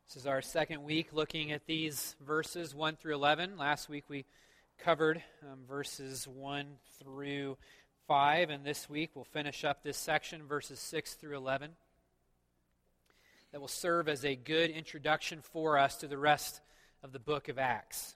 This is our second week looking at these verses 1 through 11. Last week we covered verses 1 through 5, and this week we'll finish up this section, verses 6 through 11. That will serve as a good introduction for us to the rest of the book of Acts.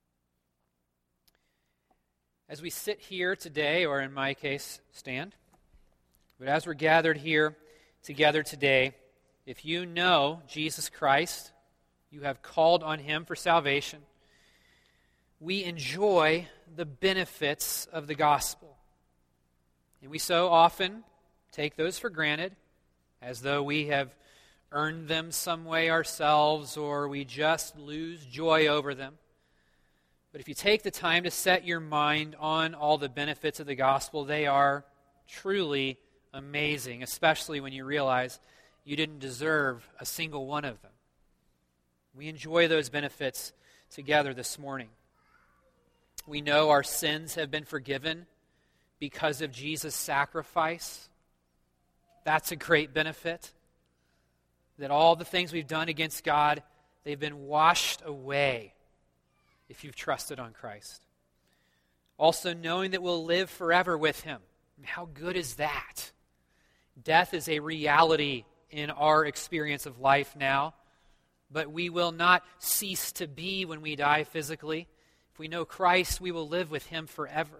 As we sit here today, or in my case, stand, but as we're gathered here together today, if you know Jesus Christ, you have called on Him for salvation, we enjoy the benefits of the gospel. And we so often take those for granted, as though we have earned them some way ourselves, or we just lose joy over them. But if you take the time to set your mind on all the benefits of the gospel, they are truly amazing, especially when you realize you didn't deserve a single one of them. We enjoy those benefits together this morning. We know our sins have been forgiven because of Jesus' sacrifice. That's a great benefit. That all the things we've done against God, they've been washed away if you've trusted on Christ. Also knowing that we'll live forever with Him. How good is that? Death is a reality in our experience of life now, but we will not cease to be when we die physically. If we know Christ, we will live with Him forever.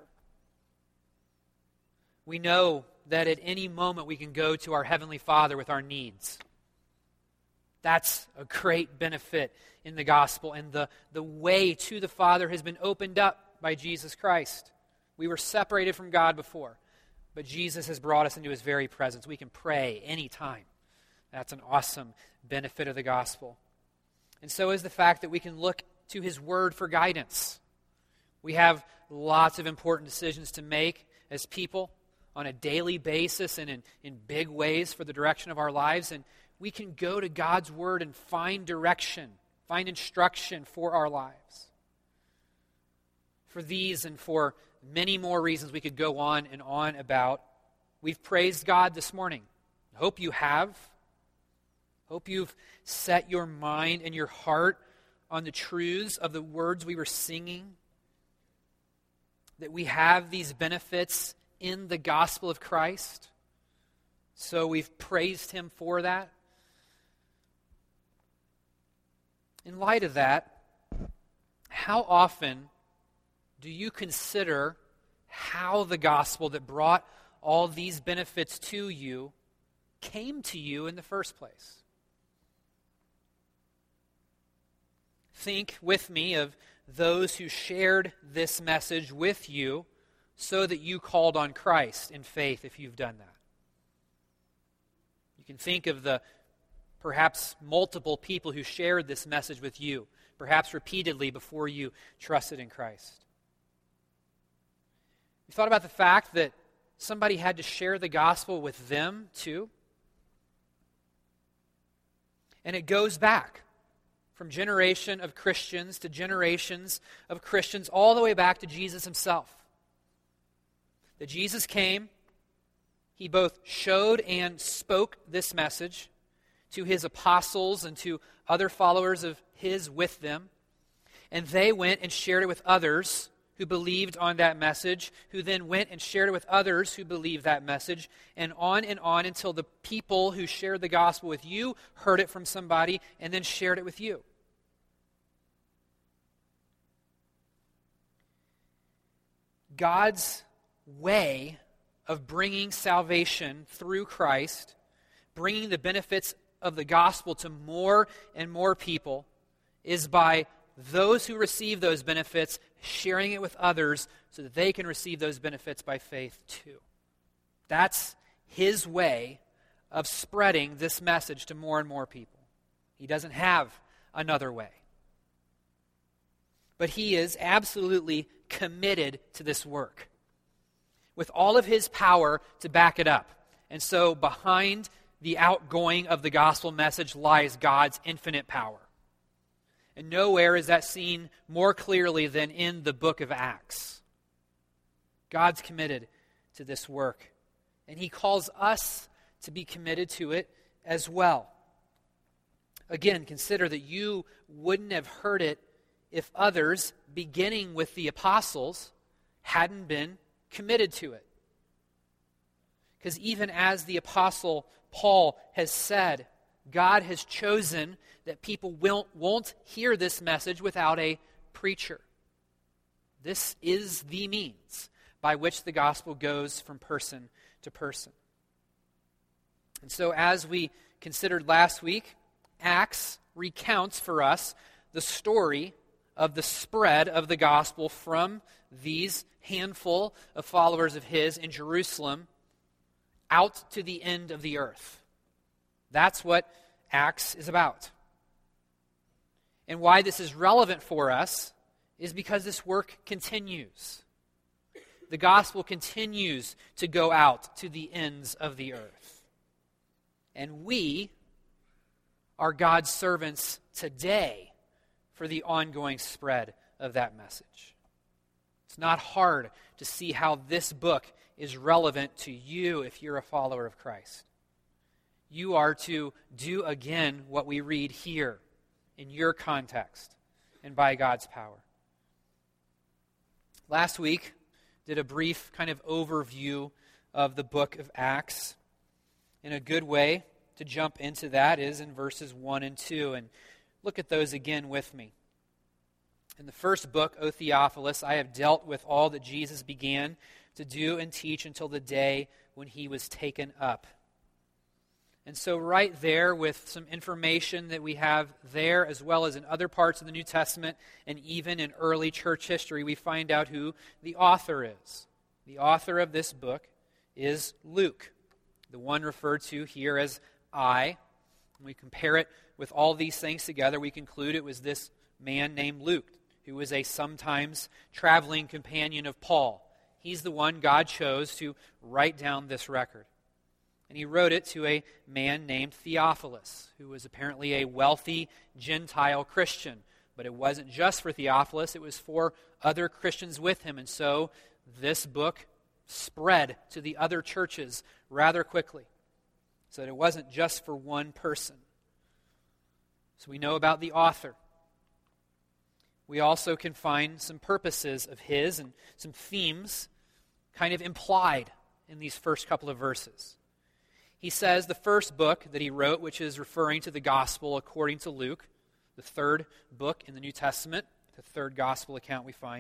We know that at any moment we can go to our Heavenly Father with our needs. That's a great benefit in the gospel, and the way to the Father has been opened up by Jesus Christ. We were separated from God before, but Jesus has brought us into His very presence. We can pray anytime. That's an awesome benefit of the gospel. And so is the fact that we can look to His Word for guidance. We have lots of important decisions to make as people on a daily basis and in big ways for the direction of our lives, and we can go to God's Word and find direction, find instruction for our lives. For these and for many more reasons we could go on and on about, we've praised God this morning. I hope you have. Hope you've set your mind and your heart on the truths of the words we were singing. That we have these benefits in the gospel of Christ. So we've praised Him for that. In light of that, how often do you consider how the gospel that brought all these benefits to you came to you in the first place? Think with me of those who shared this message with you so that you called on Christ in faith if you've done that. You can think of the perhaps multiple people who shared this message with you, perhaps repeatedly before you trusted in Christ. You thought about the fact that somebody had to share the gospel with them too? And it goes back from generation of Christians to generations of Christians, all the way back to Jesus Himself. That Jesus came, He both showed and spoke this message to His apostles and to other followers of His with them, and they went and shared it with others who believed on that message, who then went and shared it with others who believed that message, and on until the people who shared the gospel with you heard it from somebody and then shared it with you. God's way of bringing salvation through Christ, bringing the benefits of the gospel to more and more people, is by those who receive those benefits sharing it with others so that they can receive those benefits by faith too. That's His way of spreading this message to more and more people. He doesn't have another way. But He is absolutely committed to this work with all of His power to back it up. And so behind the outgoing of the gospel message lies God's infinite power. And nowhere is that seen more clearly than in the book of Acts. God's committed to this work, and He calls us to be committed to it as well. Again, consider that you wouldn't have heard it if others, beginning with the apostles, hadn't been committed to it. Because even as the apostle Paul has said, God has chosen that people won't hear this message without a preacher. This is the means by which the gospel goes from person to person. And so as we considered last week, Acts recounts for us the story of the spread of the gospel from these handful of followers of his in Jerusalem out to the end of the earth. That's what Acts is about. And why this is relevant for us is because this work continues. The gospel continues to go out to the ends of the earth. And we are God's servants today for the ongoing spread of that message. It's not hard to see how this book is relevant to you if you're a follower of Christ. You are to do again what we read here in your context and by God's power. Last week, did a brief kind of overview of the book of Acts. In a good way to jump into that is in verses 1 and 2. And look at those again with me. In the first book, O Theophilus, I have dealt with all that Jesus began to do and teach until the day when he was taken up. And so right there, with some information that we have there, as well as in other parts of the New Testament, and even in early church history, we find out who the author is. The author of this book is Luke, the one referred to here as I. When we compare it with all these things together, we conclude it was this man named Luke, who was a sometimes traveling companion of Paul. He's the one God chose to write down this record. And he wrote it to a man named Theophilus, who was apparently a wealthy Gentile Christian. But it wasn't just for Theophilus, it was for other Christians with him. And so this book spread to the other churches rather quickly, so that it wasn't just for one person. So we know about the author. We also can find some purposes of his and some themes kind of implied in these first couple of verses. He says the first book that he wrote, which is referring to the gospel according to Luke, the third book in the New Testament, the third gospel account we find,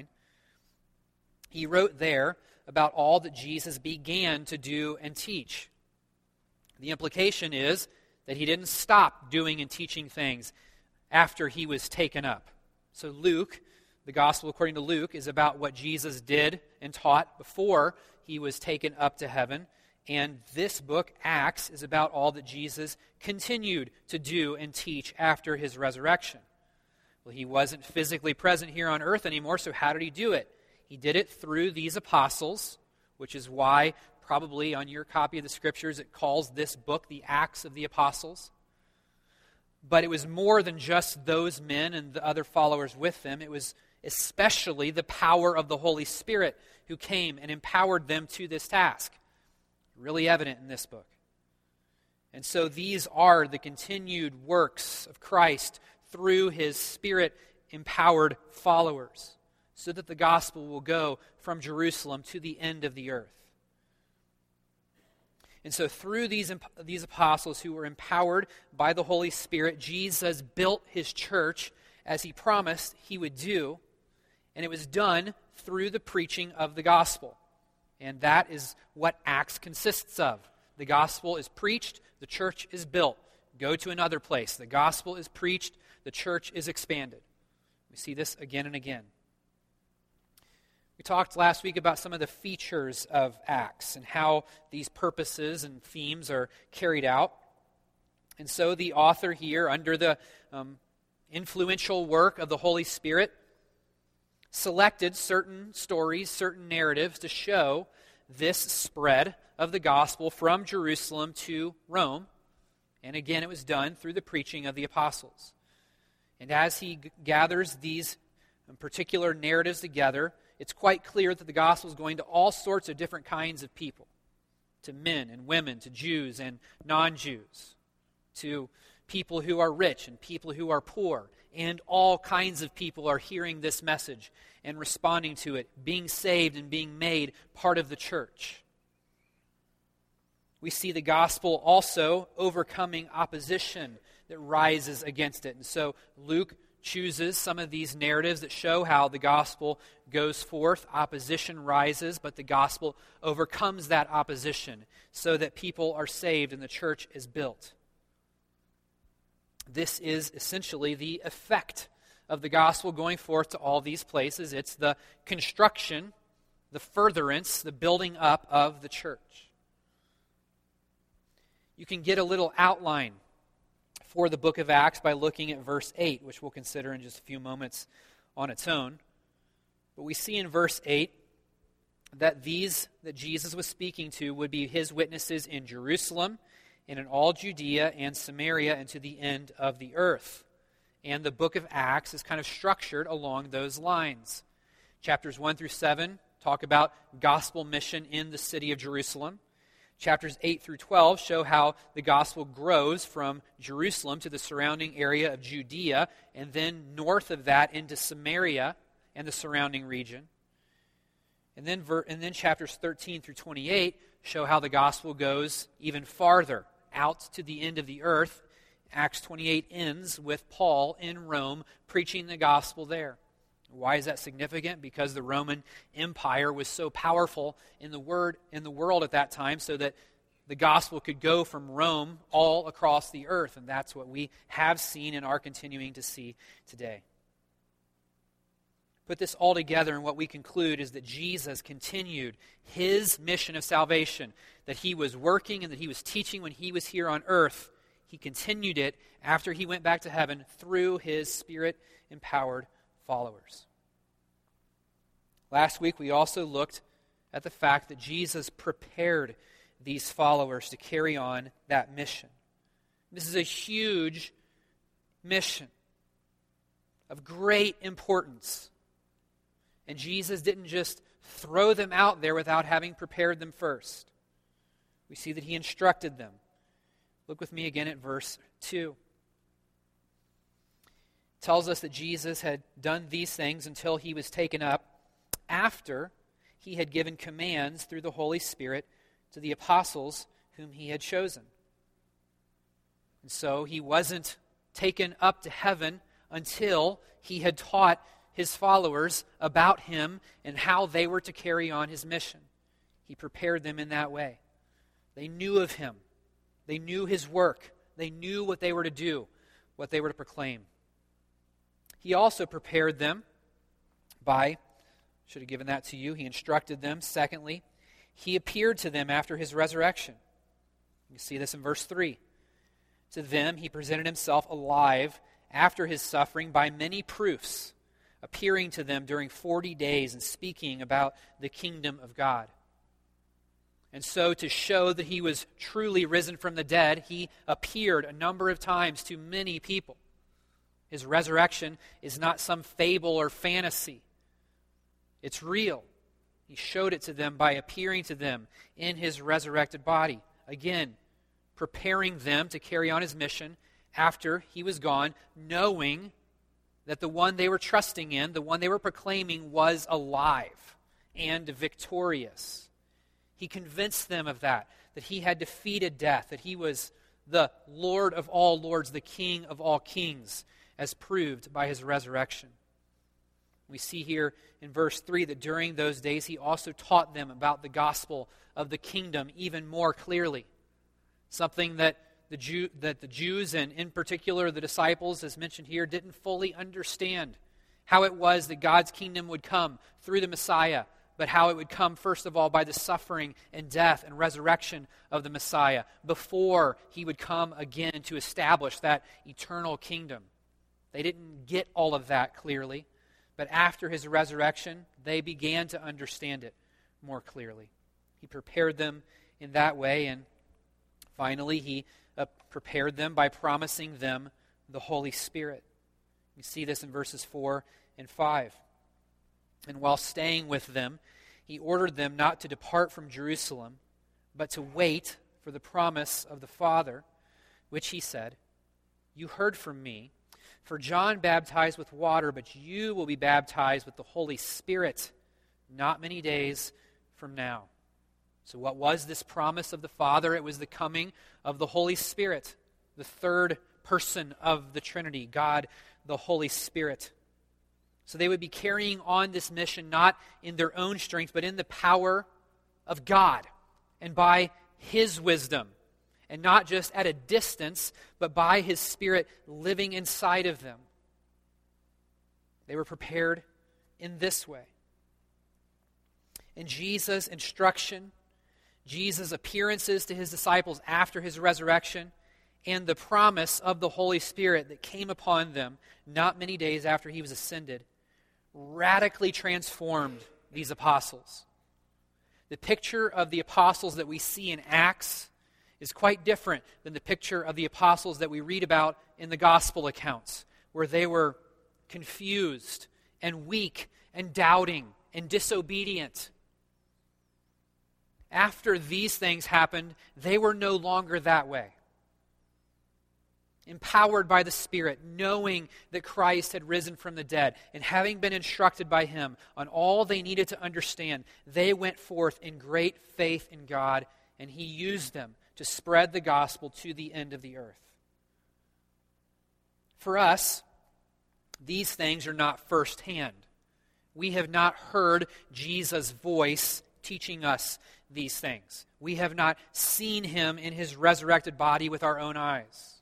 he wrote there about all that Jesus began to do and teach. The implication is that he didn't stop doing and teaching things after he was taken up. So Luke, the gospel according to Luke, is about what Jesus did and taught before he was taken up to heaven. And this book, Acts, is about all that Jesus continued to do and teach after his resurrection. Well, he wasn't physically present here on earth anymore, so how did he do it? He did it through these apostles, which is why probably on your copy of the Scriptures it calls this book the Acts of the Apostles. But it was more than just those men and the other followers with them. It was especially the power of the Holy Spirit who came and empowered them to this task. Really evident in this book. And so these are the continued works of Christ through his Spirit-empowered followers, so that the gospel will go from Jerusalem to the end of the earth. And so through these apostles who were empowered by the Holy Spirit, Jesus built his church as he promised he would do, and it was done through the preaching of the gospel. And that is what Acts consists of. The gospel is preached, the church is built. Go to another place. The gospel is preached, the church is expanded. We see this again and again. We talked last week about some of the features of Acts and how these purposes and themes are carried out. And so the author here, under the influential work of the Holy Spirit, selected certain stories, certain narratives to show this spread of the gospel from Jerusalem to Rome. And again, it was done through the preaching of the apostles. And as he gathers these particular narratives together, it's quite clear that the gospel is going to all sorts of different kinds of people. To men and women, to Jews and non-Jews, to People who are rich and people who are poor, and all kinds of people are hearing this message and responding to it, being saved and being made part of the church. We see the gospel also overcoming opposition that rises against it. And so Luke chooses some of these narratives that show how the gospel goes forth, opposition rises, but the gospel overcomes that opposition so that people are saved and the church is built. This is essentially the effect of the gospel going forth to all these places. It's the construction, the furtherance, the building up of the church. You can get a little outline for the book of Acts by looking at verse 8, which we'll consider in just a few moments on its own. But we see in verse 8 that these that Jesus was speaking to would be his witnesses in Jerusalem, and in all Judea and Samaria, and to the end of the earth. And the book of Acts is kind of structured along those lines. Chapters 1 through 7 talk about gospel mission in the city of Jerusalem. Chapters 8 through 12 show how the gospel grows from Jerusalem to the surrounding area of Judea, and then north of that into Samaria and the surrounding region. And then chapters 13 through 28 show how the gospel goes even farther, out to the end of the earth. Acts 28 ends with Paul in Rome preaching the gospel there. Why is that significant? Because the Roman Empire was so powerful in the world at that time, so that the gospel could go from Rome all across the earth, and that's what we have seen and are continuing to see today. Put this all together, and what we conclude is that Jesus continued his mission of salvation, that he was working and that he was teaching when he was here on earth. He continued it after he went back to heaven through his Spirit-empowered followers. Last week, we also looked at the fact that Jesus prepared these followers to carry on that mission. This is a huge mission of great importance. And Jesus didn't just throw them out there without having prepared them first. We see that he instructed them. Look with me again at verse 2. It tells us that Jesus had done these things until he was taken up after he had given commands through the Holy Spirit to the apostles whom he had chosen. And so he wasn't taken up to heaven until he had taught his followers about him and how they were to carry on his mission. He prepared them in that way. They knew of him. They knew his work. They knew what they were to do, what they were to proclaim. He also prepared them by, should have given that to you, he instructed them. Secondly, he appeared to them after his resurrection. You see this in verse 3. To them he presented himself alive after his suffering by many proofs, appearing to them during 40 days and speaking about the kingdom of God. And so to show that he was truly risen from the dead, he appeared a number of times to many people. His resurrection is not some fable or fantasy. It's real. He showed it to them by appearing to them in his resurrected body. Again, preparing them to carry on his mission after he was gone, knowing that the one they were trusting in, the one they were proclaiming, was alive and victorious. He convinced them of that he had defeated death, that he was the Lord of all lords, the King of all kings, as proved by his resurrection. We see here in verse 3 that during those days he also taught them about the gospel of the kingdom even more clearly. Something that the Jews, and in particular the disciples, as mentioned here, didn't fully understand. How it was that God's kingdom would come through the Messiah, but how it would come first of all by the suffering and death and resurrection of the Messiah before he would come again to establish that eternal kingdom. They didn't get all of that clearly, but after his resurrection, they began to understand it more clearly. He prepared them in that way, and finally he prepared them by promising them the Holy Spirit. You see this in verses 4 and 5. And while staying with them, he ordered them not to depart from Jerusalem, but to wait for the promise of the Father, which he said, You heard from me. For John baptized with water, but you will be baptized with the Holy Spirit not many days from now. So what was this promise of the Father? It was the coming of the Holy Spirit, the third person of the Trinity, God the Holy Spirit. So they would be carrying on this mission not in their own strength, but in the power of God and by His wisdom. And not just at a distance, but by His Spirit living inside of them. They were prepared in this way. In Jesus' instruction, Jesus' appearances to His disciples after His resurrection, and the promise of the Holy Spirit that came upon them not many days after He was ascended, radically transformed these apostles. The picture of the apostles that we see in Acts is quite different than the picture of the apostles that we read about in the gospel accounts, where they were confused and weak and doubting and disobedient. After these things happened, they were no longer that way. Empowered by the Spirit, knowing that Christ had risen from the dead, and having been instructed by Him on all they needed to understand, they went forth in great faith in God, and He used them to spread the gospel to the end of the earth. For us, these things are not firsthand. We have not heard Jesus' voice teaching us these things. We have not seen Him in His resurrected body with our own eyes.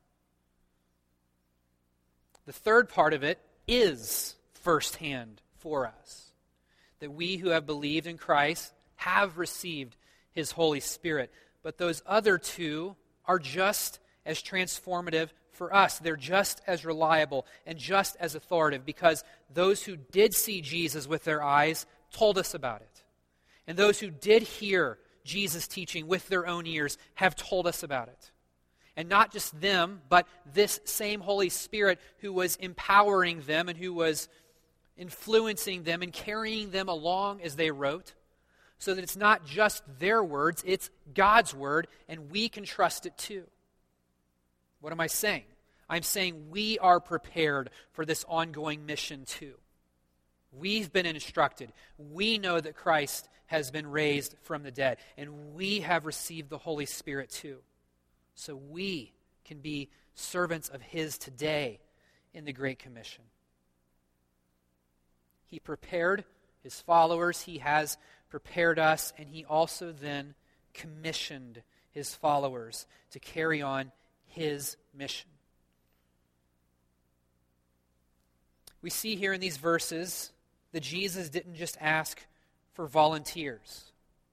The third part of it is firsthand for us. That we who have believed in Christ have received His Holy Spirit. But those other two are just as transformative for us. They're just as reliable and just as authoritative, because those who did see Jesus with their eyes told us about it. And those who did hear Jesus' teaching with their own ears have told us about it. And not just them, but this same Holy Spirit who was empowering them and who was influencing them and carrying them along as they wrote, so that it's not just their words, it's God's word, and we can trust it too. What am I saying? I'm saying we are prepared for this ongoing mission too. We've been instructed. We know that Christ has been raised from the dead, and we have received the Holy Spirit too. So we can be servants of His today in the Great Commission. He prepared His followers. He has prepared us, and He also then commissioned His followers to carry on His mission. We see here in these verses that Jesus didn't just ask for volunteers.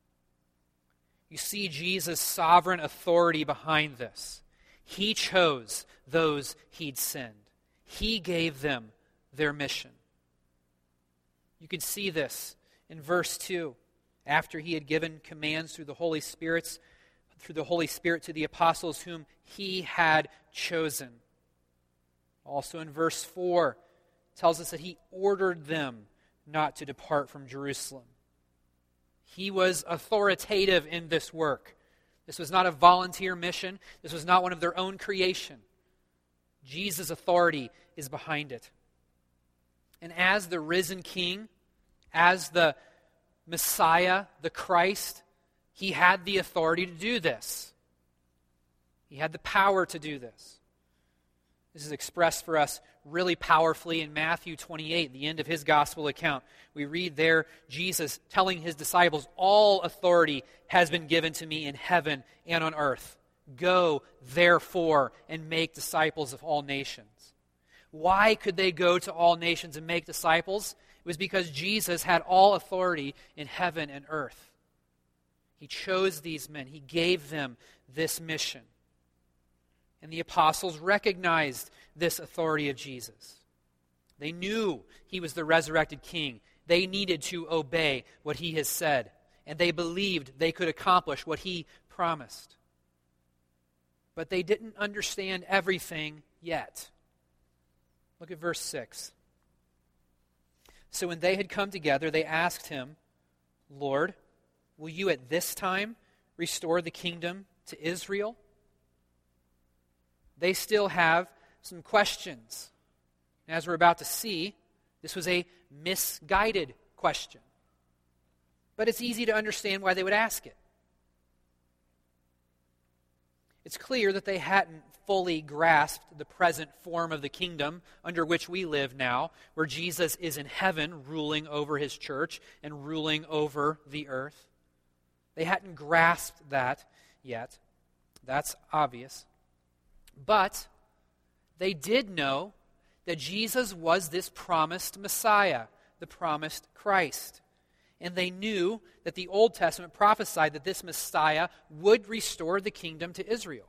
You see Jesus' sovereign authority behind this. He chose those He'd send. He gave them their mission. You can see this in verse 2. After He had given commands through the Holy Spirit to the apostles whom He had chosen. Also in verse 4, it tells us that He ordered them not to depart from Jerusalem. He was authoritative in this work. This was not a volunteer mission. This was not one of their own creation. Jesus' authority is behind it. And as the risen King, as the Messiah, the Christ, He had the authority to do this. He had the power to do this. This is expressed for us really powerfully in Matthew 28, the end of His gospel account. We read there Jesus telling His disciples, "All authority has been given to me in heaven and on earth. Go, therefore, and make disciples of all nations." Why could they go to all nations and make disciples? It was because Jesus had all authority in heaven and earth. He chose these men. He gave them this mission. And the apostles recognized this authority of Jesus. They knew He was the resurrected King. They needed to obey what He has said. And they believed they could accomplish what He promised. But they didn't understand everything yet. Look at verse 6. So when they had come together, they asked Him, "Lord, will You at this time restore the kingdom to Israel?" They still have some questions. As we're about to see, this was a misguided question. But it's easy to understand why they would ask it. It's clear that they hadn't fully grasped the present form of the kingdom under which we live now, where Jesus is in heaven ruling over his church and ruling over the earth. They hadn't grasped that yet. That's obvious. But they did know that Jesus was this promised Messiah, the promised Christ. And they knew that the Old Testament prophesied that this Messiah would restore the kingdom to Israel.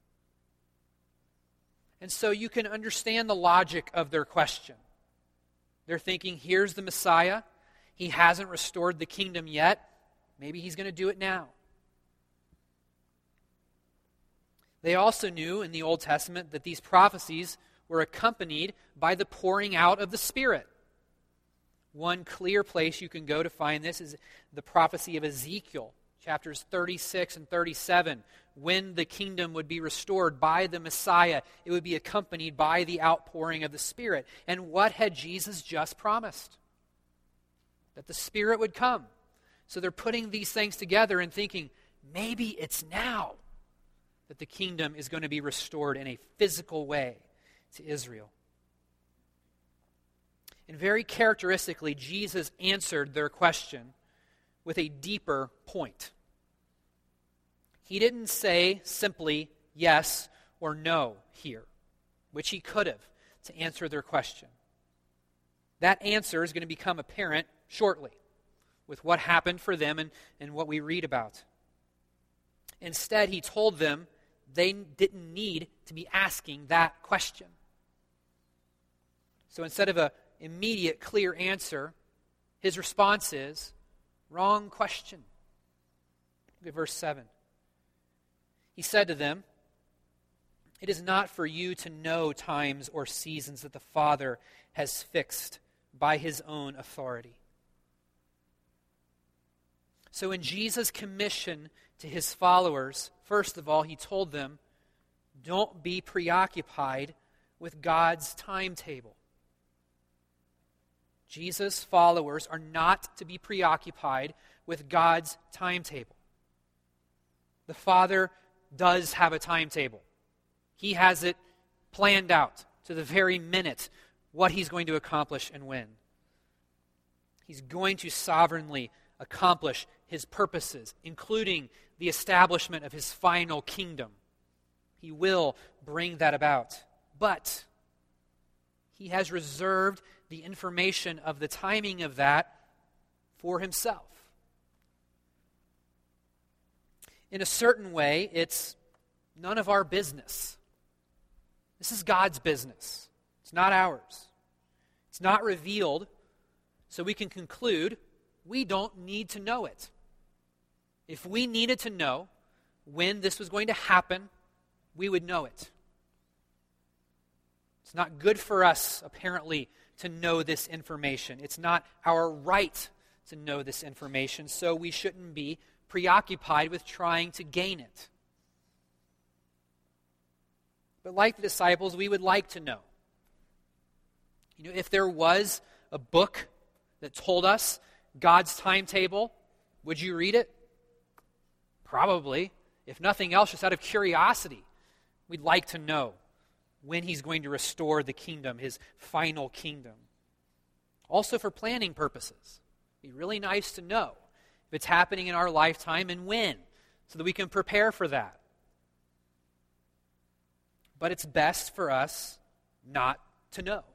And so you can understand the logic of their question. They're thinking, here's the Messiah. He hasn't restored the kingdom yet. Maybe he's going to do it now. They also knew in the Old Testament that these prophecies were accompanied by the pouring out of the Spirit. One clear place you can go to find this is the prophecy of Ezekiel, chapters 36 and 37. When the kingdom would be restored by the Messiah, it would be accompanied by the outpouring of the Spirit. And what had Jesus just promised? That the Spirit would come. So they're putting these things together and thinking, maybe it's now that the kingdom is going to be restored in a physical way to Israel. And very characteristically, Jesus answered their question with a deeper point. He didn't say simply yes or no here, which he could have to answer their question. That answer is going to become apparent shortly with what happened for them and what we read about. Instead, he told them they didn't need to be asking that question. So instead of an immediate, clear answer, his response is, wrong question. Look at verse 7. He said to them, "It is not for you to know times or seasons that the Father has fixed by his own authority." So in Jesus' commission to his followers, first of all, he told them, don't be preoccupied with God's timetable. Jesus' followers are not to be preoccupied with God's timetable. The Father does have a timetable. He has it planned out to the very minute what he's going to accomplish and when. He's going to sovereignly accomplish his purposes, including the establishment of his final kingdom. He will bring that about. But he has reserved the information of the timing of that for himself. In a certain way, it's none of our business. This is God's business. It's not ours. It's not revealed, so we can conclude we don't need to know it. If we needed to know when this was going to happen, we would know it. It's not good for us, apparently, to know this information. It's not our right to know this information, so we shouldn't be preoccupied with trying to gain it. But like the disciples, we would like to know. You know, if there was a book that told us God's timetable, would you read it? Probably. If nothing else, just out of curiosity, we'd like to know when he's going to restore the kingdom, his final kingdom. Also for planning purposes. It'd be really nice to know if it's happening in our lifetime and when, so that we can prepare for that. But it's best for us not to know.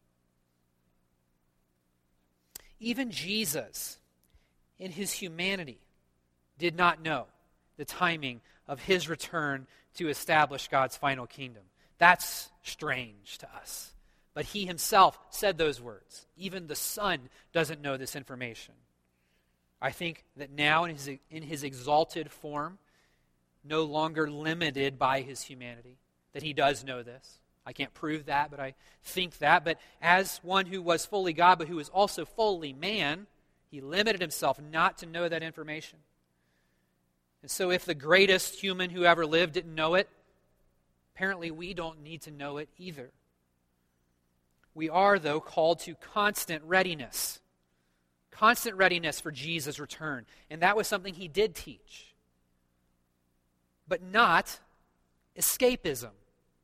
Even Jesus, in his humanity, did not know the timing of his return to establish God's final kingdom. That's strange to us. But he himself said those words. Even the Son doesn't know this information. I think that now in his exalted form, no longer limited by his humanity, that he does know this. I can't prove that, but I think that. But as one who was fully God, but who was also fully man, he limited himself not to know that information. And so if the greatest human who ever lived didn't know it, Apparently, we don't need to know it either. We are, though, called to constant readiness. Constant readiness for Jesus' return. And that was something he did teach. But not escapism.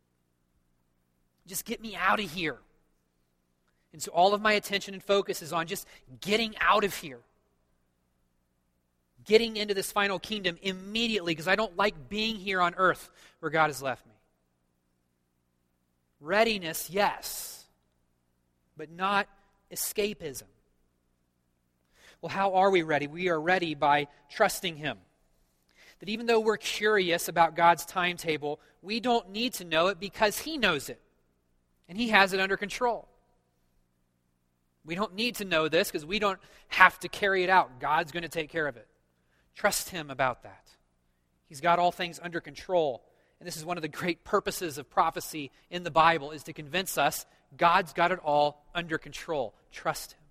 Just get me out of here. And so all of my attention and focus is on just getting out of here. Getting into this final kingdom immediately because I don't like being here on earth where God has left me. Readiness, yes, but not escapism. Well, how are we ready? We are ready by trusting Him. That even though we're curious about God's timetable, we don't need to know it because He knows it. And He has it under control. We don't need to know this because we don't have to carry it out. God's going to take care of it. Trust Him about that. He's got all things under control. And this is one of the great purposes of prophecy in the Bible, is to convince us God's got it all under control. Trust Him.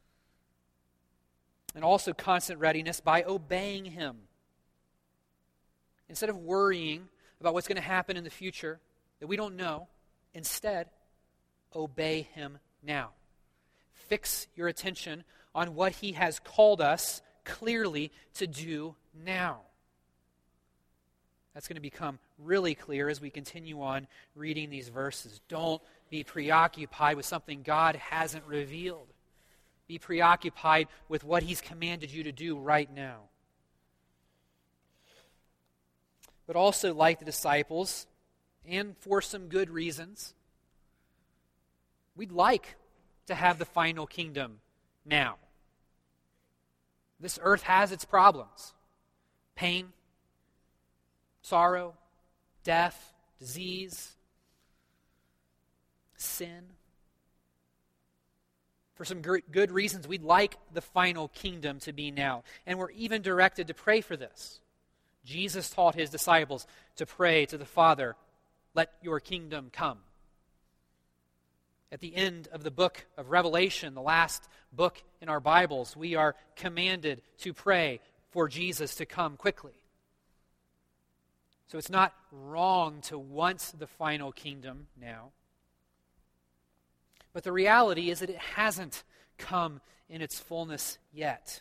And also constant readiness by obeying Him. Instead of worrying about what's going to happen in the future that we don't know, instead, obey Him now. Fix your attention on what He has called us clearly to do now. That's going to become really clear as we continue on reading these verses. Don't be preoccupied with something God hasn't revealed. Be preoccupied with what He's commanded you to do right now. But also, like the disciples, and for some good reasons, we'd like to have the final kingdom now. This earth has its problems. Pain, sorrow, death, disease, sin. For some good reasons, we'd like the final kingdom to be now. And we're even directed to pray for this. Jesus taught His disciples to pray to the Father, "Let your kingdom come." At the end of the book of Revelation, the last book in our Bibles, we are commanded to pray for Jesus to come quickly. So it's not wrong to want the final kingdom now. But the reality is that it hasn't come in its fullness yet.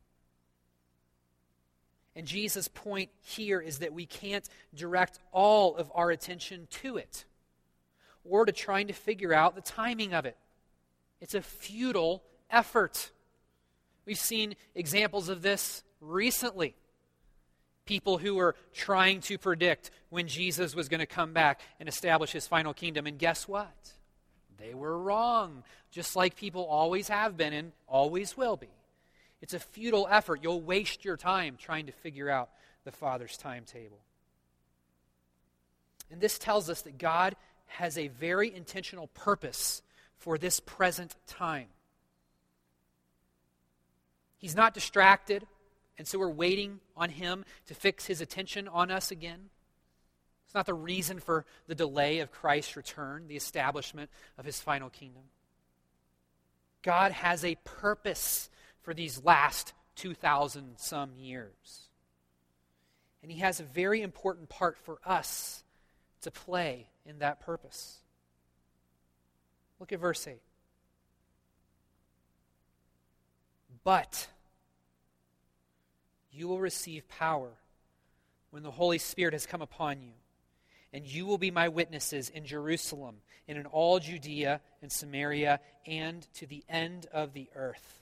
And Jesus' point here is that we can't direct all of our attention to it, or to trying to figure out the timing of it. It's a futile effort. We've seen examples of this recently. People who were trying to predict when Jesus was going to come back and establish His final kingdom. And guess what? They were wrong, just like people always have been and always will be. It's a futile effort. You'll waste your time trying to figure out the Father's timetable. And this tells us that God has a very intentional purpose for this present time. He's not distracted, and so we're waiting on Him to fix His attention on us again. It's not the reason for the delay of Christ's return, the establishment of His final kingdom. God has a purpose for these last 2,000 some years. And He has a very important part for us to play in that purpose. Look at verse 8. But you will receive power when the Holy Spirit has come upon you, and you will be my witnesses in Jerusalem and in all Judea and Samaria and to the end of the earth.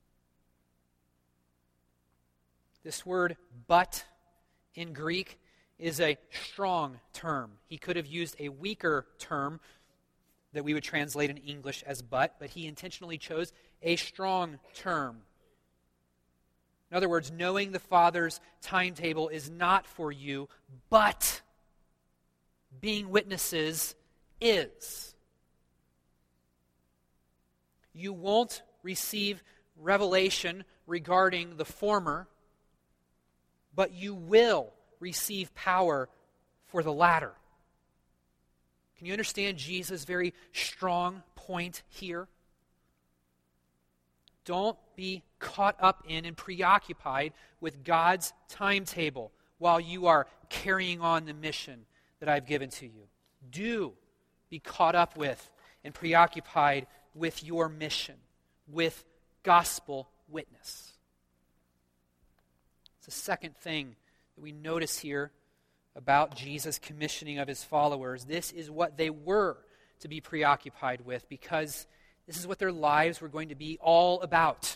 This word but in Greek is a strong term. He could have used a weaker term that we would translate in English as but he intentionally chose a strong term. In other words, knowing the Father's timetable is not for you, but being witnesses is. You won't receive revelation regarding the former, but you will receive power for the latter. Can you understand Jesus' very strong point here? Don't be caught up in and preoccupied with God's timetable while you are carrying on the mission that I've given to you. Do be caught up with and preoccupied with your mission, with gospel witness. It's the second thing that we notice here about Jesus' commissioning of his followers. This is what they were to be preoccupied with, because this is what their lives were going to be all about.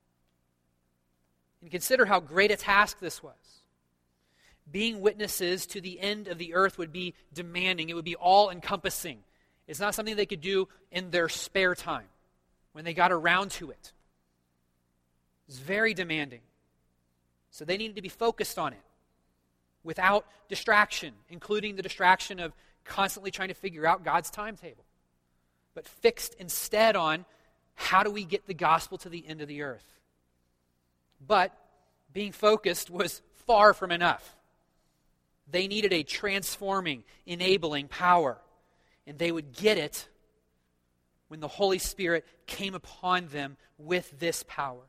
And consider how great a task this was. Being witnesses to the end of the earth would be demanding. It would be all-encompassing. It's not something they could do in their spare time, when they got around to it. It's very demanding. So they needed to be focused on it without distraction, including the distraction of constantly trying to figure out God's timetable, but fixed instead on how do we get the gospel to the end of the earth. But being focused was far from enough. They needed a transforming, enabling power, and they would get it when the Holy Spirit came upon them with this power.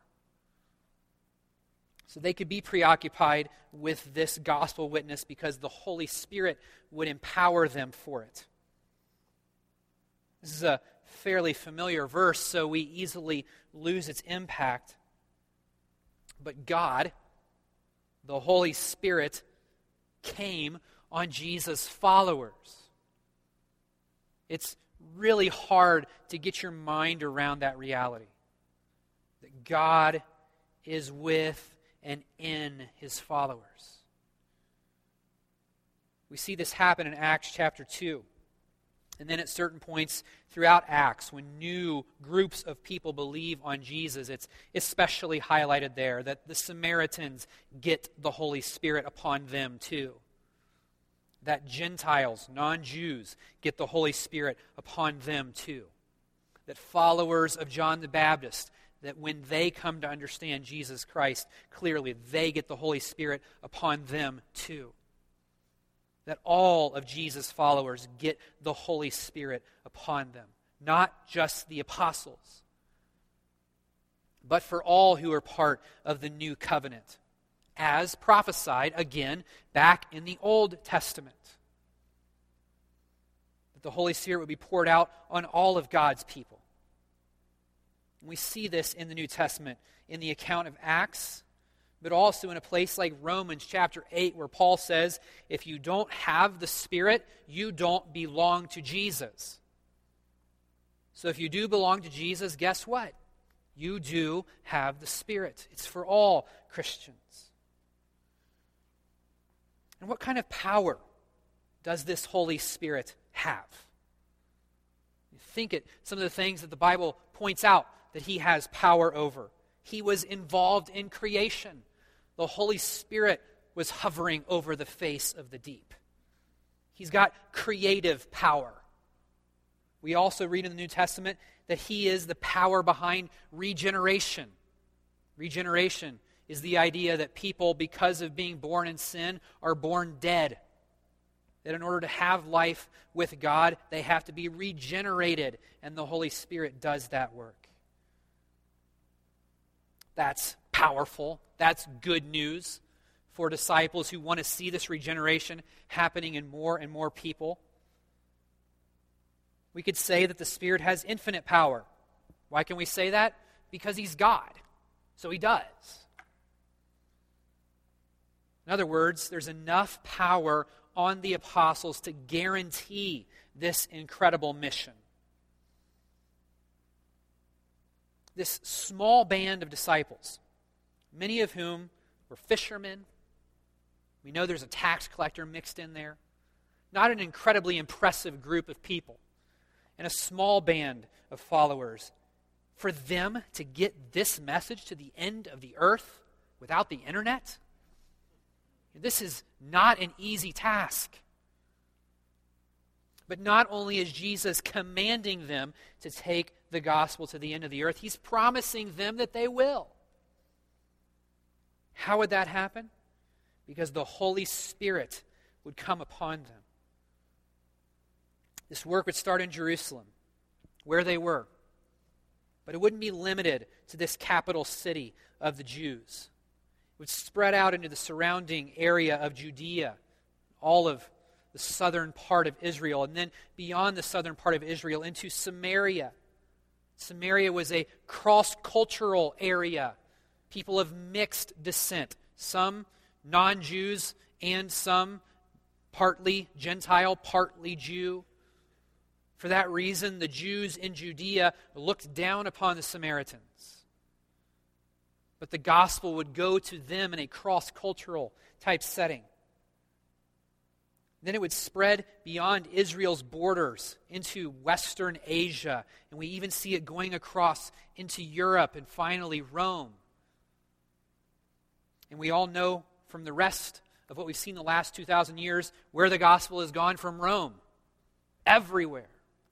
So they could be preoccupied with this gospel witness because the Holy Spirit would empower them for it. This is a fairly familiar verse, so we easily lose its impact. But God, the Holy Spirit, came on Jesus' followers. It's really hard to get your mind around that reality. That God is with and in his followers. We see this happen in Acts chapter 2. And then at certain points throughout Acts, when new groups of people believe on Jesus, it's especially highlighted there that the Samaritans get the Holy Spirit upon them too. That Gentiles, non-Jews, get the Holy Spirit upon them too. That followers of John the Baptist, that when they come to understand Jesus Christ clearly, they get the Holy Spirit upon them too. That all of Jesus' followers get the Holy Spirit upon them. Not just the apostles, but for all who are part of the new covenant, as prophesied again back in the Old Testament. That the Holy Spirit would be poured out on all of God's people. We see this in the New Testament, in the account of Acts, but also in a place like Romans chapter 8, where Paul says, if you don't have the Spirit, you don't belong to Jesus. So if you do belong to Jesus, guess what? You do have the Spirit. It's for all Christians. And what kind of power does this Holy Spirit have? You think it, some of the things that the Bible points out that he has power over. He was involved in creation. The Holy Spirit was hovering over the face of the deep. He's got creative power. We also read in the New Testament that he is the power behind regeneration. Regeneration is the idea that people, because of being born in sin, are born dead. That in order to have life with God, they have to be regenerated, and the Holy Spirit does that work. That's powerful. That's good news for disciples who want to see this regeneration happening in more and more people. We could say that the Spirit has infinite power. Why can we say that? Because he's God. So he does. In other words, there's enough power on the apostles to guarantee this incredible mission. This small band of disciples, many of whom were fishermen. We know there's a tax collector mixed in there. Not an incredibly impressive group of people. And a small band of followers. For them to get this message to the end of the earth without the internet, this is not an easy task. But not only is Jesus commanding them to take the gospel to the end of the earth, he's promising them that they will. How would that happen? Because the Holy Spirit would come upon them. This work would start in Jerusalem, where they were. But it wouldn't be limited to this capital city of the Jews. It would spread out into the surrounding area of Judea, all of the southern part of Israel, and then beyond the southern part of Israel into Samaria. Samaria was a cross-cultural area, people of mixed descent, some non-Jews and some partly Gentile, partly Jew. For that reason, the Jews in Judea looked down upon the Samaritans. But the gospel would go to them in a cross-cultural type setting. Then it would spread beyond Israel's borders into Western Asia, and we even see it going across into Europe and finally Rome. And we all know from the rest of what we've seen the last 2,000 years where the gospel has gone from Rome. Everywhere.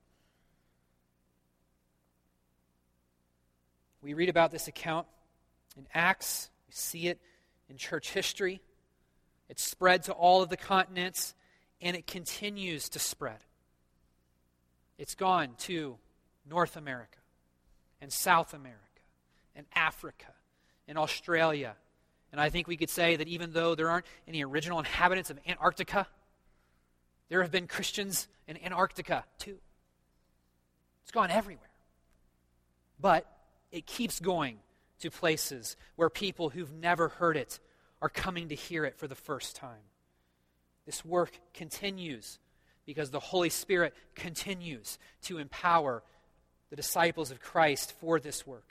We read about this account in Acts. We see it in church history. It spread to all of the continents, and it continues to spread. It's gone to North America and South America and Africa and Australia. And I think we could say that even though there aren't any original inhabitants of Antarctica, there have been Christians in Antarctica too. It's gone everywhere. But it keeps going to places where people who've never heard it are coming to hear it for the first time. This work continues because the Holy Spirit continues to empower the disciples of Christ for this work.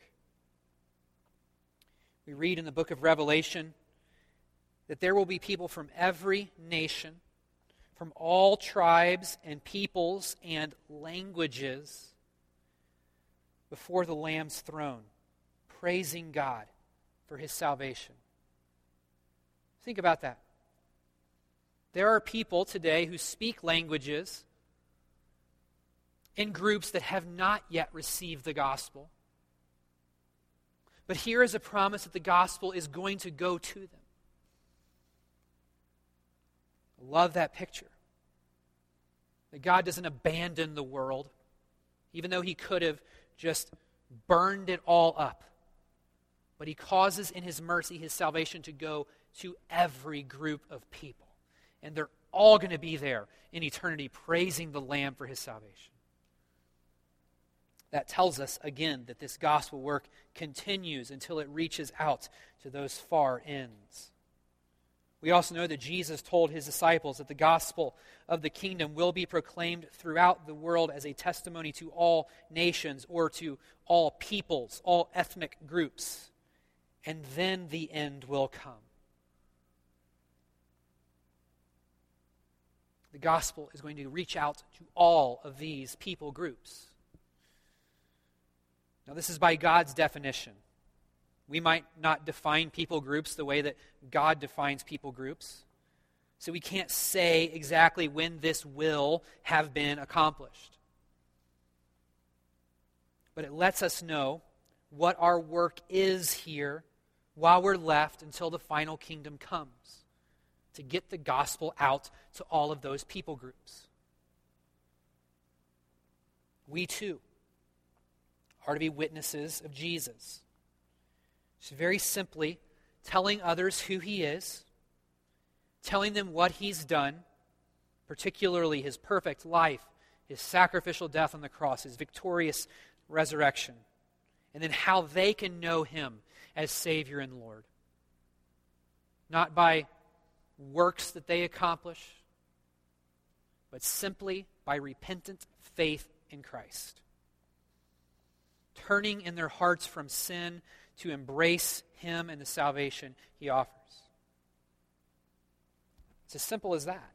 We read in the book of Revelation that there will be people from every nation, from all tribes and peoples and languages before the Lamb's throne, praising God for his salvation. Think about that. There are people today who speak languages in groups that have not yet received the gospel. But here is a promise that the gospel is going to go to them. I love that picture. That God doesn't abandon the world, even though he could have just burned it all up. But he causes in his mercy his salvation to go to every group of people. And they're all going to be there in eternity praising the Lamb for his salvation. That tells us, again, that this gospel work continues until it reaches out to those far ends. We also know that Jesus told his disciples that the gospel of the kingdom will be proclaimed throughout the world as a testimony to all nations or to all peoples, all ethnic groups. And then the end will come. The gospel is going to reach out to all of these people groups. Now, this is by God's definition. We might not define people groups the way that God defines people groups. So we can't say exactly when this will have been accomplished. But it lets us know what our work is here while we're left until the final kingdom comes, to get the gospel out to all of those people groups. We too are to be witnesses of Jesus. So very simply, telling others who he is, telling them what he's done, particularly his perfect life, his sacrificial death on the cross, his victorious resurrection, and then how they can know him as Savior and Lord. Not by works that they accomplish, but simply by repentant faith in Christ. Turning in their hearts from sin to embrace him and the salvation he offers. It's as simple as that.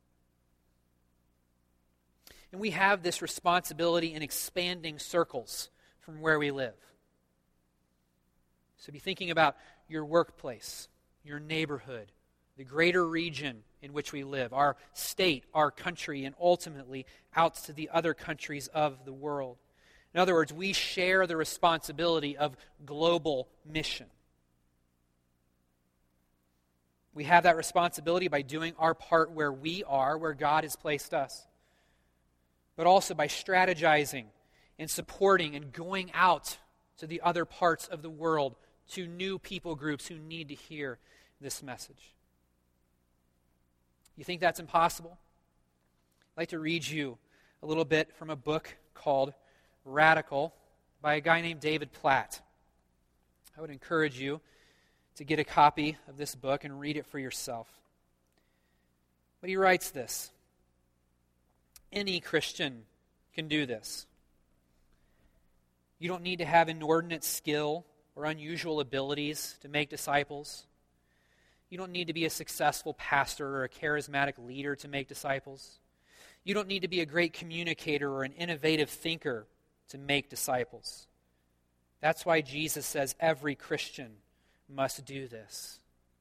And we have this responsibility in expanding circles from where we live. So be thinking about your workplace, your neighborhood, the greater region in which we live, our state, our country, and ultimately out to the other countries of the world. In other words, we share the responsibility of global mission. We have that responsibility by doing our part where we are, where God has placed us, but also by strategizing and supporting and going out to the other parts of the world, to new people groups who need to hear this message. You think that's impossible? I'd like to read you a little bit from a book called Radical by a guy named David Platt. I would encourage you to get a copy of this book and read it for yourself. But he writes this: any Christian can do this. You don't need to have inordinate skill or unusual abilities to make disciples. You don't need to be a successful pastor or a charismatic leader to make disciples. You don't need to be a great communicator or an innovative thinker to make disciples. That's why Jesus says every Christian must do this.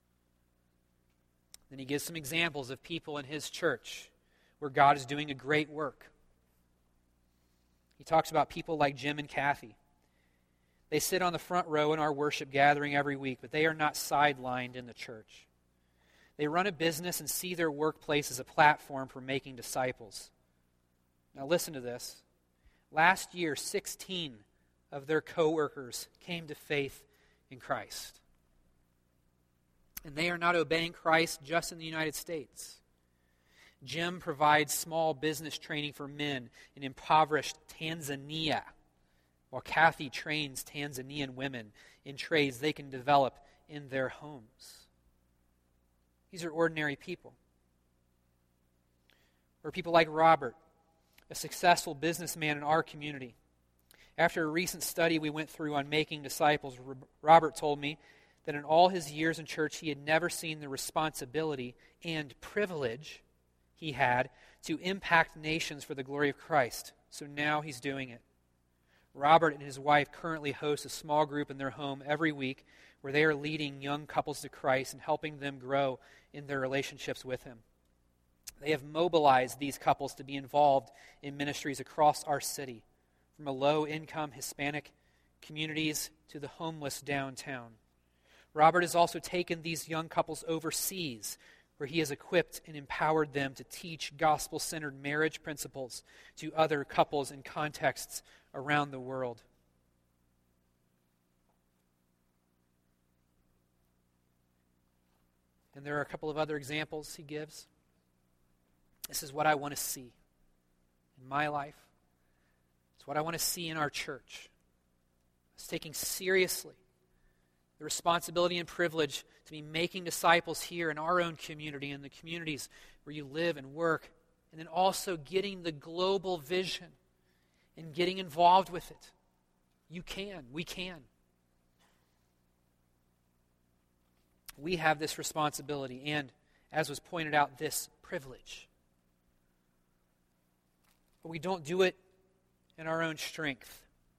Then he gives some examples of people in his church where God is doing a great work. He talks about people like Jim and Kathy. They sit on the front row in our worship gathering every week, but they are not sidelined in the church. They run a business and see their workplace as a platform for making disciples. Now listen to this. Last year, 16 of their co-workers came to faith in Christ. And they are not obeying Christ just in the United States. Jim provides small business training for men in impoverished Tanzania, while Kathy trains Tanzanian women in trades they can develop in their homes. These are ordinary people. Or people like Robert, a successful businessman in our community. After a recent study we went through on making disciples, Robert told me that in all his years in church, he had never seen the responsibility and privilege he had to impact nations for the glory of Christ. So now he's doing it. Robert and his wife currently host a small group in their home every week where they are leading young couples to Christ and helping them grow in their relationships with Him. They have mobilized these couples to be involved in ministries across our city, from a low-income Hispanic communities to the homeless downtown. Robert has also taken these young couples overseas, where he has equipped and empowered them to teach gospel-centered marriage principles to other couples in contexts around the world. And there are a couple of other examples he gives. This is what I want to see in my life. It's what I want to see in our church. It's taking seriously the responsibility and privilege to be making disciples here in our own community, in the communities where you live and work, and then also getting the global vision and getting involved with it. You can. We can. We have this responsibility and, as was pointed out, this privilege. But we don't do it in our own strength.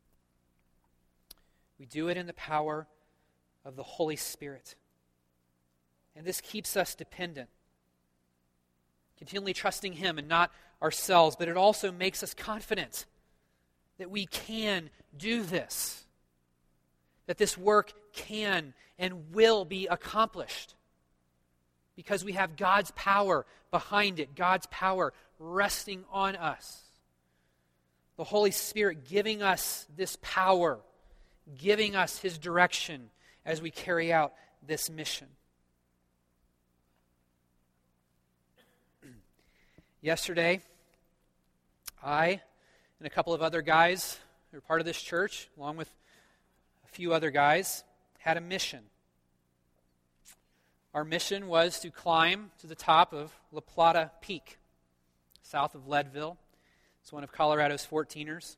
We do it in the power of the Holy Spirit. And this keeps us dependent, continually trusting Him and not ourselves, but it also makes us confident that we can do this, that this work can and will be accomplished because we have God's power behind it, God's power resting on us. The Holy Spirit giving us this power, giving us His direction as we carry out this mission. Yesterday, I and a couple of other guys who are part of this church, along with a few other guys, had a mission. Our mission was to climb to the top of La Plata Peak, south of Leadville. It's one of Colorado's 14ers.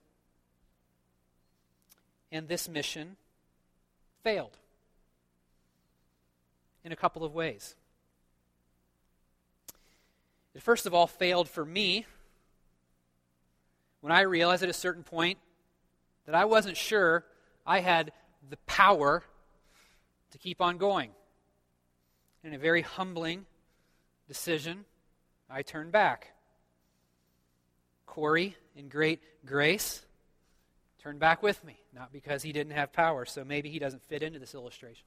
And this mission failed in a couple of ways. It first of all failed for me when I realized at a certain point that I wasn't sure I had the power to keep on going. In a very humbling decision, I turned back. Corey, in great grace, turned back with me. Not because he didn't have power, so maybe he doesn't fit into this illustration.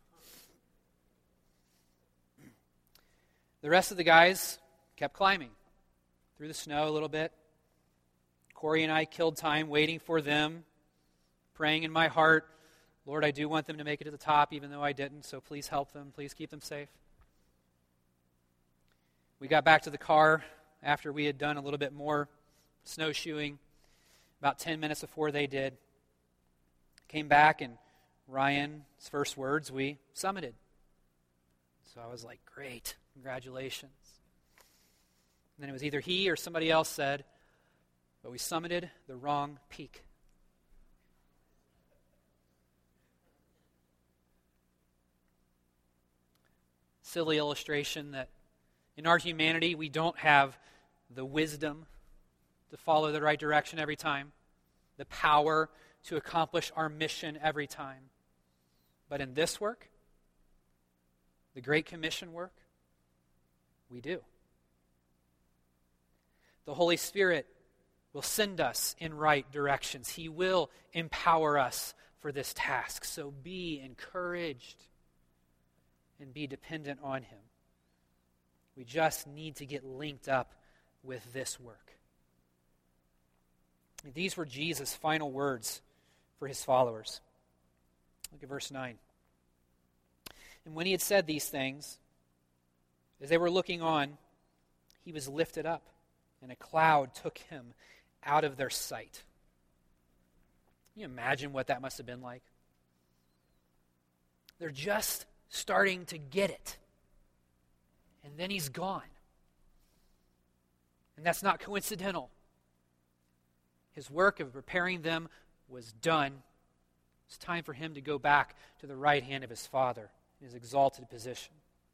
The rest of the guys kept climbing through the snow a little bit. Corey and I killed time waiting for them, praying in my heart, Lord, I do want them to make it to the top, even though I didn't, so please help them. Please keep them safe. We got back to the car after we had done a little bit more snowshoeing, about 10 minutes before they did. Came back, and Ryan's first words, we summited. So I was like, great, congratulations. And then it was either he or somebody else said, but we summited the wrong peak. Silly illustration that in our humanity, we don't have the wisdom to follow the right direction every time, the power to accomplish our mission every time. But in this work, the Great Commission work, we do. The Holy Spirit will send us in right directions. He will empower us for this task. So be encouraged and be dependent on Him. We just need to get linked up with this work. These were Jesus' final words for His followers. Look at verse 9. And when He had said these things, as they were looking on, He was lifted up, and a cloud took Him out of their sight. Can you imagine what that must have been like? They're just starting to get it. And then He's gone. And that's not coincidental. His work of preparing them was done. It's time for Him to go back to the right hand of His Father in His exalted position.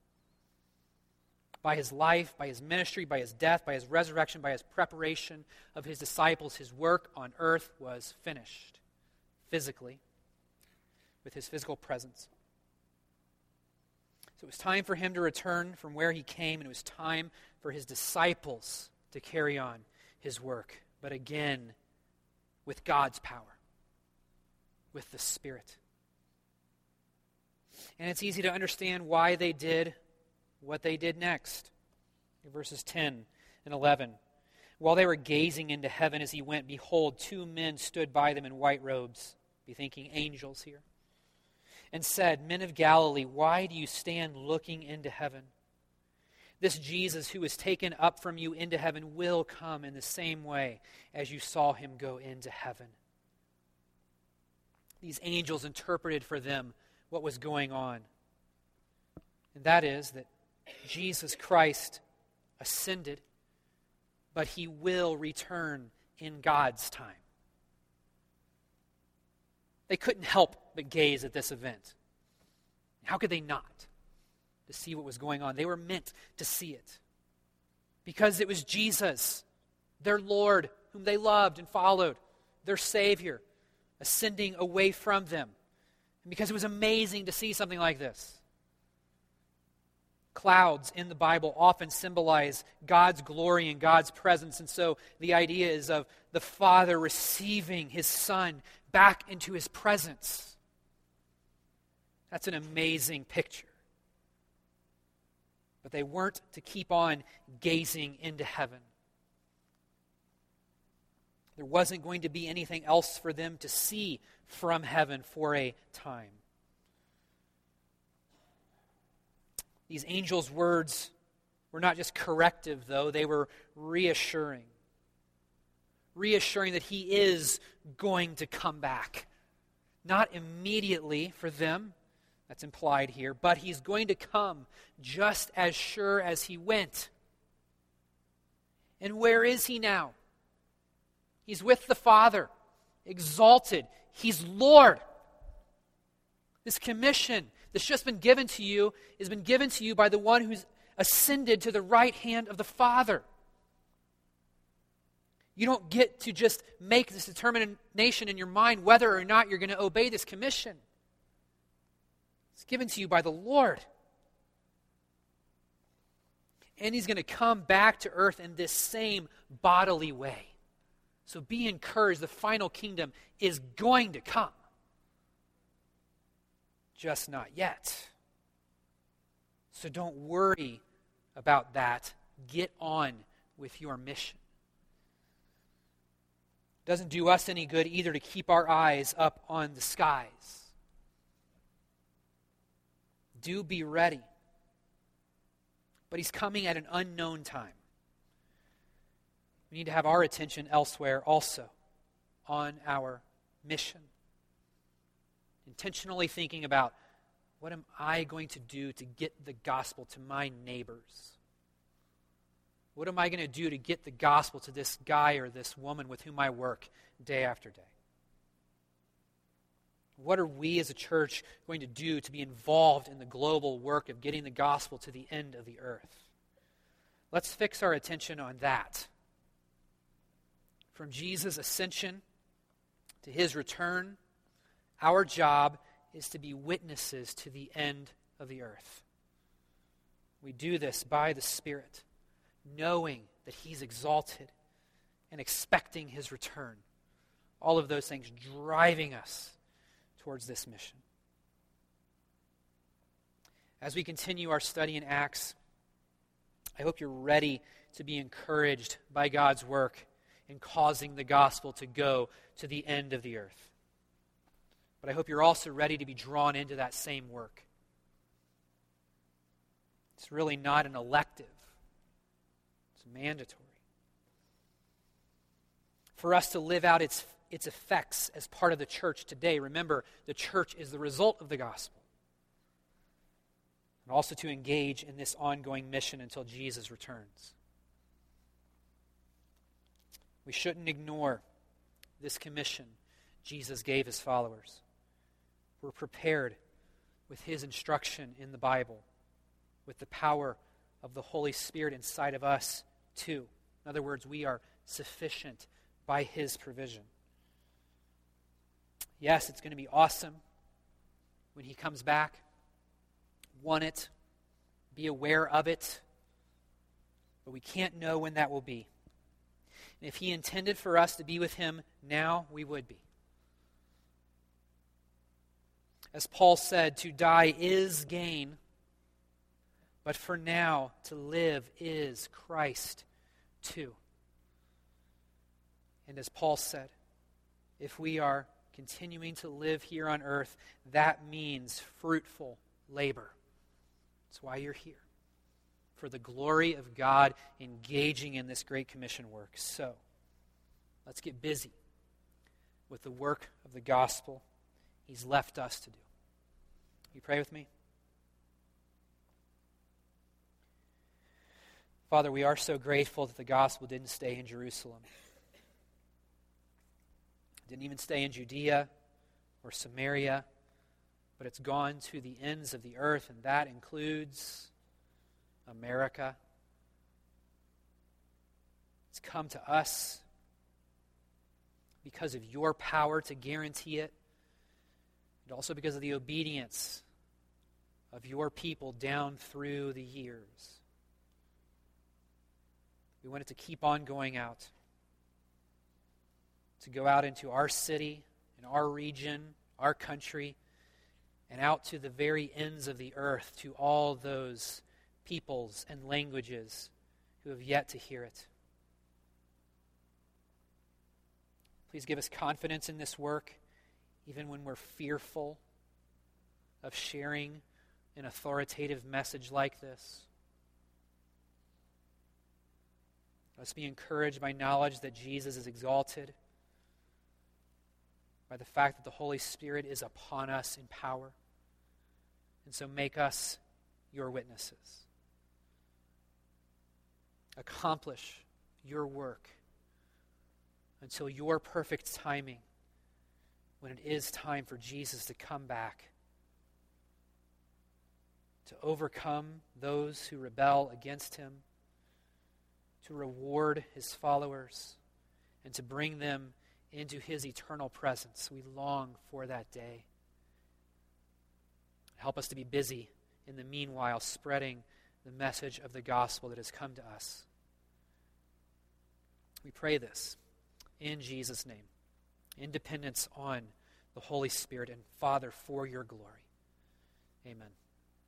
By His life, by His ministry, by His death, by His resurrection, by His preparation of His disciples, His work on earth was finished physically, with His physical presence. So it was time for Him to return from where He came, and it was time for His disciples to carry on His work. But again, with God's power, with the Spirit. And it's easy to understand why they did what they did next. In verses 10 and 11. While they were gazing into heaven as He went, behold, two men stood by them in white robes. Be thinking angels here. And said, Men of Galilee, why do you stand looking into heaven? This Jesus who was taken up from you into heaven will come in the same way as you saw Him go into heaven. These angels interpreted for them what was going on. And that is that Jesus Christ ascended, but He will return in God's time. They couldn't help but gaze at this event. How could they not? To see what was going on. They were meant to see it. Because it was Jesus, their Lord, whom they loved and followed, their Savior, ascending away from them. And because it was amazing to see something like this. Clouds in the Bible often symbolize God's glory and God's presence. And so the idea is of the Father receiving His Son back into His presence. That's an amazing picture. But they weren't to keep on gazing into heaven. There wasn't going to be anything else for them to see from heaven for a time. These angels' words were not just corrective, though. They were reassuring. Reassuring that He is going to come back. Not immediately for them, that's implied here, but He's going to come just as sure as He went. And where is He now? He's with the Father, exalted. He's Lord. This commission that's just been given to you has been given to you by the one who's ascended to the right hand of the Father. You don't get to just make this determination in your mind whether or not you're going to obey this commission. It's given to you by the Lord. And He's going to come back to earth in this same bodily way. So be encouraged, the final kingdom is going to come. Just not yet. So don't worry about that. Get on with your mission. It doesn't do us any good either to keep our eyes up on the skies. Do be ready. But He's coming at an unknown time. We need to have our attention elsewhere also, on our mission. Intentionally thinking about, what am I going to do to get the gospel to my neighbors? What am I going to do to get the gospel to this guy or this woman with whom I work day after day? What are we as a church going to do to be involved in the global work of getting the gospel to the end of the earth? Let's fix our attention on that. From Jesus' ascension to his return, our job is to be witnesses to the end of the earth. We do this by the Spirit, knowing that he's exalted and expecting his return. All of those things driving us towards this mission. As we continue our study in Acts, I hope you're ready to be encouraged by God's work in causing the gospel to go to the end of the earth. But I hope you're also ready to be drawn into that same work. It's really not an elective. It's mandatory. For us to live out its effects as part of the church today, remember, the church is the result of the gospel. And also to engage in this ongoing mission until Jesus returns. We shouldn't ignore this commission Jesus gave his followers. We're prepared with his instruction in the Bible, with the power of the Holy Spirit inside of us too. In other words, we are sufficient by his provision. Yes, it's going to be awesome when he comes back. Want it, be aware of it, but we can't know when that will be. And if he intended for us to be with him now, we would be. As Paul said, to die is gain, but for now, to live is Christ too. And as Paul said, if we are continuing to live here on earth, that means fruitful labor. That's why you're here. For the glory of God engaging in this Great Commission work. So, let's get busy with the work of the gospel he's left us to do. You pray with me? Father, we are so grateful that the gospel didn't stay in Jerusalem. It didn't even stay in Judea or Samaria, but it's gone to the ends of the earth, and that includes America. It's come to us because of your power to guarantee it, and also because of the obedience of your people down through the years. We want it to keep on going out, to go out into our city, in our region, our country, and out to the very ends of the earth, to all those peoples and languages who have yet to hear it. Please give us confidence in this work, even when we're fearful of sharing an authoritative message like this. Let us be encouraged by knowledge that Jesus is exalted, by the fact that the Holy Spirit is upon us in power. And so make us your witnesses. Accomplish your work until your perfect timing, when it is time for Jesus to come back, to overcome those who rebel against him, to reward his followers, and to bring them into his eternal presence. We long for that day. Help us to be busy in the meanwhile spreading the message of the gospel that has come to us. We pray this in Jesus' name, in dependence on the Holy Spirit, and Father, for your glory. Amen.